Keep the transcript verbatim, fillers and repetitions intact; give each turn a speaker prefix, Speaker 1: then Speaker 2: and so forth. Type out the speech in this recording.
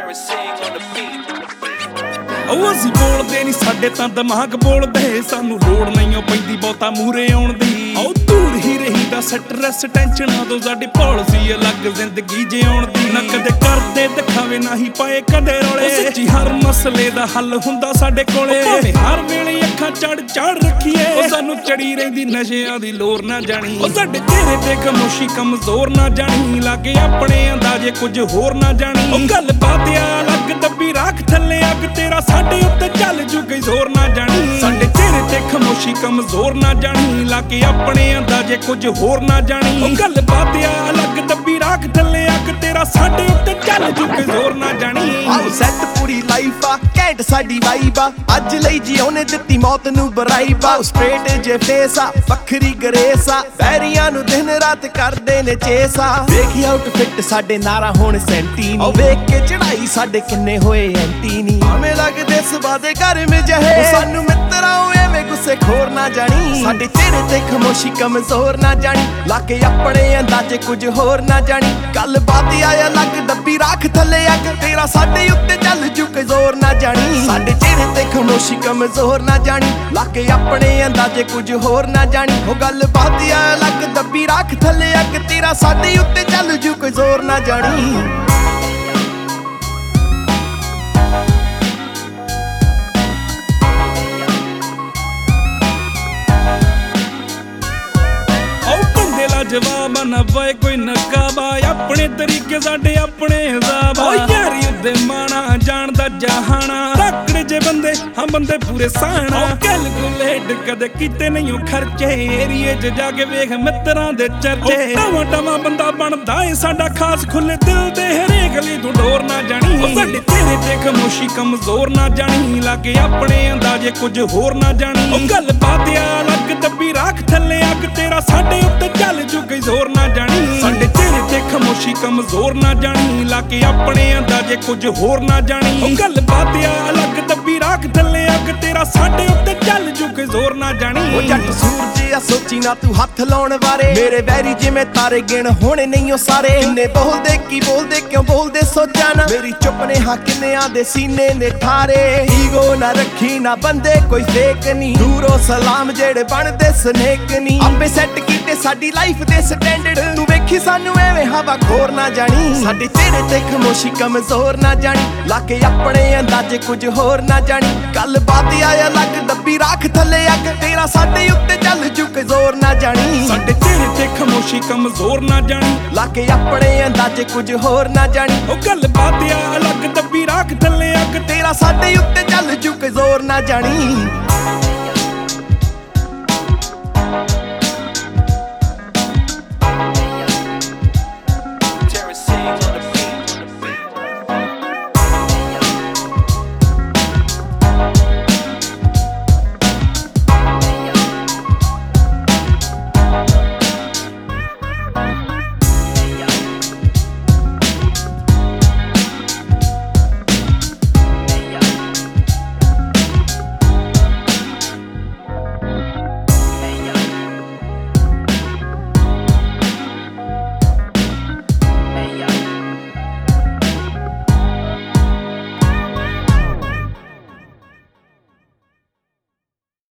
Speaker 1: ਉਹ ਅਸੀਂ ਬੋਲਦੇ ਨਹੀਂ ਸਾਡੇ ਤਾਂ ਦਿਮਾਗ ਬੋਲਦੇ ਸਾਨੂੰ ਲੋੜ ਨਹੀਂ ਪੈਂਦੀ ਬਹੁਤਾ ਮੂਰੇ ਆਉਣ ਦੀ ਉਹ ਦੂਰ ਹੀ ਰਹੀਦਾ ਸਟ੍ਰੈਸ ਟੈਨਸ਼ਨਾਂ ਤੋਂ ਸਾਡੀ ਪਾਲਿਸੀ ਅਲੱਗ ਜ਼ਿੰਦਗੀ ਜਿਉਣ ਦੀ ਨਾ ਕਦੇ ਕਰਦੇ ਦਿਖਾਵੇ ਨਾ ਹੀ ਪਾਏ ਕਦੇ ਰੋਲੇ ਸੱਚੀ ਹਰ ਮਸਲੇ ਦਾ ਹੱਲ ਹੁੰਦਾ ਸਾਡੇ ਕੋਲੇ ਭਾਵੇਂ ਹਰ ਵੇਲੇ ਅੱਖਾਂ ਚੜ ਚੜ ਰੱਖੀਏ ਉਹ ਸਾਨੂੰ ਚੜੀ ਰਹਿੰਦੀ ਨਸ਼ਿਆਂ ਦੀ ਲੋਰ ਨਾ ਜਾਣੀ ਉਹ ਸਾਡੇ ਚਿਹਰੇ ਤੇ ਖਾਮੋਸ਼ੀ ਕਮਜ਼ੋਰ ਨਾ ਜਾਣੀ ਲਾਗੇ ਆਪਣੇ ਅੰਦਾਜ਼ੇ ਕੁਝ ਹੋਰ ਨਾ ਜਾਣੀ ਉਹ ਗੱਲ ਬਾਤ ਆ ਲੱਗ ਦੱਬੀ ਰੱਖ ਥੱਲੇ ਅੱਗ ਤੇਰਾ ਸਾਡੇ ਉੱਤੇ ਚੱਲ ਜੂ ਗਈ ਜ਼ੋਰ ਨਾ ਜਾਣੀ ਸਾਡੇ ਚਿਹਰੇ ਤੇ ਖਾਮੋਸ਼ੀ ਕਮਜ਼ੋਰ ਨਾ ਜਾਣੀ ਲਾਗੇ ਆਪਣੇ ਅੰਦਾਜ਼ੇ ਕੁਝ ਹੋਰ ਨਾ ਜਾਣੀ ਉਹ ਗੱਲ ਬਾਤ ਆ ਲੱਗ ਦੱਬੀ ਰੱਖ ਥੱਲੇ ਅੱਗ ਤੇਰਾ ਸਾਡੇ ਉੱਤੇ ਚੱਲ ਜੂ ਗਈ ਜ਼ੋਰ ਨਾ ਜਾਣੀ
Speaker 2: ਆਓ ਸੈੱਟ ਪੂਰੀ ਲਾਈਫ ਆ ਘੈਂਟ ਸਾਡੀ ਵਾਈਬ ਆ ਅੱਜ ਲਈ ਜੀ ਉਹਨੇ ਦਿੱਤੀ ਮੌਤ ਨੂੰ ਬਰਾਈਬ ਆ ਸਟ੍ਰੇਟ ਜੇ ਫੇਸ ਆ ਵੱਖਰੀ ਗਰੇਸ ਆ ਬੈਰੀਆਂ ਨੂੰ ਦਿਨ ਰਾਤ ਕਰਦੇ ਨੇ ਚੇਸ ਆ ਵੇਖੀ ਆਊਟਫਿਟ ਸਾਡੇ ਨਾਰਾ ਹੁਣ ਸੈਂਟੀ ਨੀ ਵੇਖ ਕੇ ਚੜਾਈ ਸਾਡੇ ਕਿੰਨੇ ਹੋਏ ਐਂਟੀ ਨੀ ਆਵੇਂ ਲੱਗਦੇ ਸਵਾ ਦੇ ਘਰ ਮੇ ਜਹੇ ਸਾਨੂੰ ਮਿੱਤਰਾਂ ਐਵੇਂ ਗੁੱਸੇ ਖੋਰ ਨਾ ਜਾਣੀ ਸਾਡੇ ਚਿਹਰੇ ਤੇ ਖਾਮੋਸ਼ੀ ਕਮਜ਼ੋਰ ਨਾ ਜਾਣੀ ਲਾਕੇ ਆਪਣੇ ਅੰਦਾਜ਼ੇ ਕੁਝ ਹੋਰ ਨਾ ਜਾਣੀ ਗੱਲ ਬਾਤ ਆਇਆ ਲੱਗ ਦੱਬੀ ਰੱਖ ਥੱਲੇ ਅੱਗ ਤੇਰਾ ਸਾਡੇ ਉੱਤੇ ਚੱਲ ਜੂ ਕੇ ਜ਼ੋਰ ਨਾ ਜਾਣੀ ਸਾਡੇ ਚਿਹਰੇ ਤੇ ਖਾਮੋਸ਼ੀ ਕਮਜ਼ੋਰ ਨਾ ਜਾਣੀ ਲਾਕੇ ਆਪਣੇ ਅੰਦਾਜ਼ੇ ਕੁਝ ਹੋਰ ਨਾ ਜਾਣੀ ਉਹ ਗੱਲ ਬਾਤ ਆਇਆ ਲੱਗ ਦੱਬੀ ਰੱਖ ਥੱਲੇ ਅੱਗ ਤੇਰਾ ਸਾਡੇ ਉੱਤੇ ਚੱਲ ਜੂ ਕੇ ਜ਼ੋਰ ਨਾ ਜਾਣੀ
Speaker 1: ਜਵਾਬ ਨਾ ਪਾਏ ਕੋਈ ਨਕਾਬਾ ਆਪਣੇ ਤਰੀਕੇ ਸਾਡੇ ਆਪਣੇ ਹਿਸਾਬ ਓ ਯਾਰੀ ਉੱਤੇ ਮਾਣਾ ਜਾਣਦਾ ਜਹਾਨਾ ਤਕੜੇ ਜੇ ਬੰਦੇ ਹਾਂ ਬੰਦੇ ਪੂਰੇ ਸਾਣਾ ਕੈਲਕੂਲੇਟ ਕਦੇ ਕੀਤੇ ਨਹੀਂ ਉਹ ਖਰਚੇ ਏਰੀਏ 'ਚ ਜਾ ਕੇ ਵੇਖ ਮਿੱਤਰਾਂ ਦੇ ਚਰਚੇ ਟਾਵਾਂ ਟਾਵਾਂ ਬੰਦਾ ਬਣਦਾ ਏ ਸਾਡਾ ਖਾਸ ਖੁੱਲੇ ਦਿਲ ਦੇ ਹਰੇਕ ਲਈ ਤੂੰ ਡੋਰ ਨਾ ਜਾਣੀ ਉਹ ਸਾਡੇ ਚਿਹਰੇ ਤੇ ਖਾਮੋਸ਼ੀ ਕਮਜ਼ੋਰ ਨਾ ਜਾਣੀ ਲਾਗੇ ਆਪਣੇ ਅੰਦਾਜ਼ੇ ਕੁਝ ਹੋਰ ਨਾ ਜਾਣੀ ਉਹ ਗੱਲ ਬਾਤ ਆ ਲੱਗ ਦੱਬੀ ਰੱਖ ਥੱਲੇ ਅੱਗ ਤੇਰਾ ਸਾਡੇ ਉੱਤੇ ਚੱਲ ਜੂ ਗਈ ਜ਼ੋਰ ਨਾ ਜਾਣੀ ਸਾਡੇ ਚਿਹਰੇ ਤੇ ਖਾਮੋਸ਼ੀ ਕਮਜ਼ੋਰ ਨਾ ਜਾਣੀ ਲਾਕੇ ਆਪਣੇ ਅੰਦਾਜ਼ੇ ਕੁਝ ਹੋਰ ਨਾ ਜਾਣੀ ਉਹ ਗੱਲ ਬਾਤ ਆ ਲੱਗ ਦੱਬੀ ਰੱਖ ਥੱਲੇ ਅੱਗ ਤੇਰਾ ਸਾਡੇ ਉੱਤੇ ਚੱਲ ਜੂ ਗਈ ਜ਼ੋਰ ਨਾ ਜਾਣੀ
Speaker 2: ਉਹ ਜੱਟ ਸੂਰਜ ਆ ਸੋਚੀ ਨਾ ਤੂੰ ਹੱਥ ਲਾਉਣ ਬਾਰੇ ਮੇਰੇ ਵੈਰੀ ਜਿਵੇਂ ਤਾਰੇ ਗਿਣ ਹੋਣੇ ਨਹੀਂ ਉਹ ਸਾਰੇ ਕਿੰਨੇ ਬੋਲਦੇ ਕੀ ਬੋਲਦੇ ਕਿਉਂ ਬੋਲਦੇ ਸੋਚਾਂ ਨਾ ਮੇਰੀ ਚੁੱਪ ਨੇ ਹਾਂ ਕਿੰਨਿਆਂ ਦੇ ਸੀਨੇ ਨੇ ਠਾਰੇ ਈਗੋ ਨਾ ਰੱਖੀ ਨਾ ਬੰਦੇ ਕੋਈ ਫੇਕ ਨਹੀਂ ਦੂਰੋਂ ਸਲਾਮ ਜਿਹੜੇ ਬਣਦੇ ਸਨੇਕ ਨਹੀਂ ਆਪੇ ਸੈੱਟ ਕੀਤੇ ਸਾਡੀ ਲਾਈਫ ਦੇ ਸਟੈਂਡਰਡ ਤੂੰ ਵੇਖੀ ਸਾਨੂੰ ਐਵੇਂ ਹਵਾ ਖੋਰ ਨਾ ਜਾਣੀ ਸਾਡੇ ਚਿਹਰੇ ਤੇ ਖਾਮੋਸ਼ੀ ਕਮਜ਼ੋਰ ਨਾ ਜਾਣੀ ਲਾਕੇ ਆਪਣੇ ਅੰਦਾਜ਼ੇ ਕੁਝ ਹੋਰ ਨਾ ਜਾਣੀ ਗੱਲ ਬਾਤ ਆਇਆ ਲੱਗ ਦੱਬੀ ਰੱਖ ਥੱਲੇ ਅੱਗ ਤੇਰਾ ਸਾਡੇ ਉੱਤੇ ਚੱਲ ਜੂ ਕੇ ਜ਼ੋਰ ਨਾ ਜਾਣੀ ਸਾਡੇ ਚਿਹਰੇ ਤੇ ਖਾਮੋਸ਼ੀ ਕਮਜ਼ੋਰ ਨਾ ਜਾਣੀ ਲਾਕੇ ਆਪਣੇ ਅੰਦਾਜ਼ੇ ਕੁਝ ਹੋਰ ਨਾ ਜਾਣੀ ਉਹ ਗੱਲ ਬਾਤ ਆ ਲੱਗ ਦੱਬੀ ਰੱਖ ਥੱਲੇ ਅੱਗ ਤੇਰਾ ਸਾਡੇ ਉੱਤੇ ਚੱਲ ਜੂ ਕੇ ਜ਼ੋਰ ਨਾ ਜਾਣੀ